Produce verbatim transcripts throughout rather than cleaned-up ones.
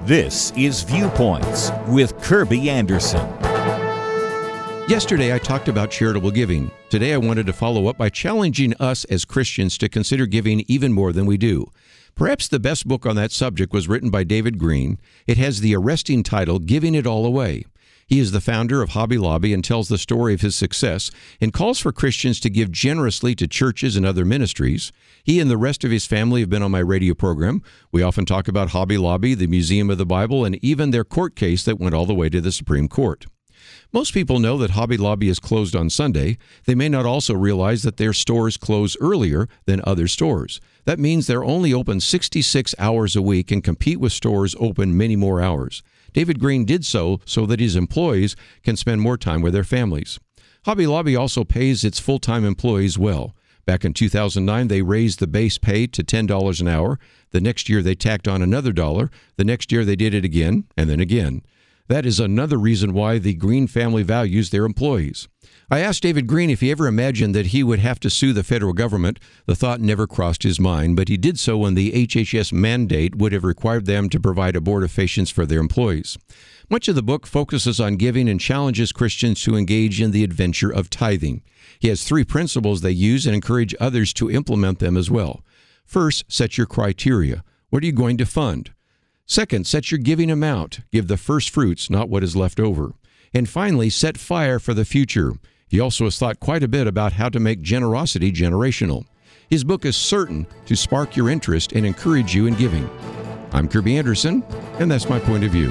This is Viewpoints with Kirby Anderson. Yesterday, I talked about charitable giving. Today, I wanted to follow up by challenging us as Christians to consider giving even more than we do. Perhaps the best book on that subject was written by David Green. It has the arresting title, Giving It All Away. He is the founder of Hobby Lobby and tells the story of his success and calls for Christians to give generously to churches and other ministries. He and the rest of his family have been on my radio program. We often talk about Hobby Lobby, the Museum of the Bible, and even their court case that went all the way to the Supreme Court. Most people know that Hobby Lobby is closed on Sunday. They may not also realize that their stores close earlier than other stores. That means they're only open sixty-six hours a week and compete with stores open many more hours. David Green did so so that his employees can spend more time with their families. Hobby Lobby also pays its full-time employees well. Back in two thousand nine, they raised the base pay to ten dollars an hour. The next year, they tacked on another dollar. The next year, they did it again, and then again. That is another reason why the Green family values their employees. I asked David Green if he ever imagined that he would have to sue the federal government. The thought never crossed his mind, but he did so when the H H S mandate would have required them to provide abortifacients for their employees. Much of the book focuses on giving and challenges Christians to engage in the adventure of tithing. He has three principles they use and encourage others to implement them as well. First, set your criteria. What are you going to fund? Second, set your giving amount. Give the first fruits, not what is left over. And finally, set fire for the future. He also has thought quite a bit about how to make generosity generational. His book is certain to spark your interest and encourage you in giving. I'm Kirby Anderson, and that's my point of view.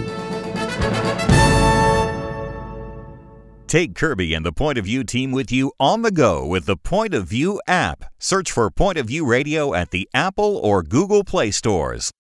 Take Kirby and the Point of View team with you on the go with the Point of View app. Search for Point of View Radio at the Apple or Google Play stores.